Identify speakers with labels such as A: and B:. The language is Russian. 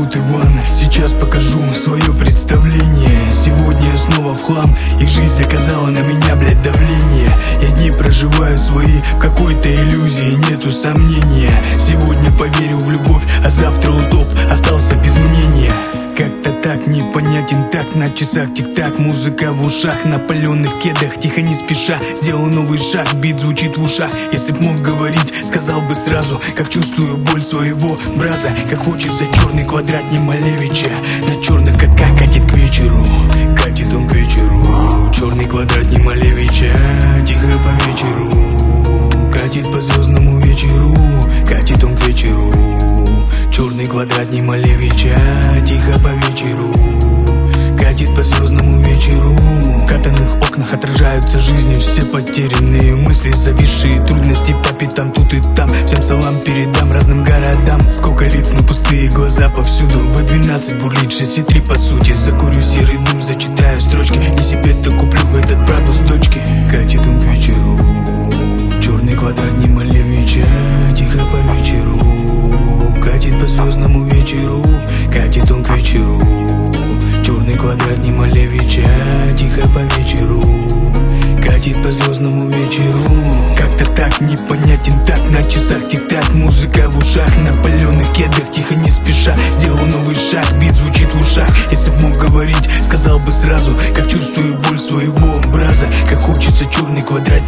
A: зовут Иван, сейчас покажу свое представление. Сегодня я снова в хлам, и жизнь оказала на меня, блядь, давление. Я дни проживаю свои в какой-то иллюзии, нету сомнения. Сегодня поверил в любовь, а завтра утоп, остался без мнения. Как-то так непонятен так, на часах тик-так, музыка в ушах, на паленых кедах, тихо не спеша, сделал новый шаг, бит звучит в ушах. Если б мог говорить, сказал бы сразу, как чувствую боль своего браза, как хочется черный квадрат не Малевича. На черных катках катит к вечеру, катит он к вечеру. Черный квадрат не Малевича, тихо по вечеру, катит по звездному вечеру, катит он к вечеру. Черный квадрат не Малевича, тихо по вечеру, катит по звездному вечеру. В катанных окнах отражаются жизни все потерянные мысли, зависшие трудности по пятам тут и там. Всем салам передам разным городам. Сколько лиц, но пустые глаза повсюду. В12 бурлит 6,3 по сути. Закурю серый дым, зачитаю строчки. Не себе-то куплю этот Праду с дочки. Катит он к вечеру, черный квадрат не Малевича, тихо по вечеру, катит по звездному вечеру, катит он к вечеру. Черный квадрат не Малевича, тихо по вечеру, катит по звездному вечеру. Как-то так непонятен так, на часах тик-так, музыка в ушах, на паленых кедах, тихо не спеша, сделал новый шаг, бит звучит в ушах. Если б мог говорить, сказал бы сразу, как чувствую боль своего образа, как хочется черный квадрат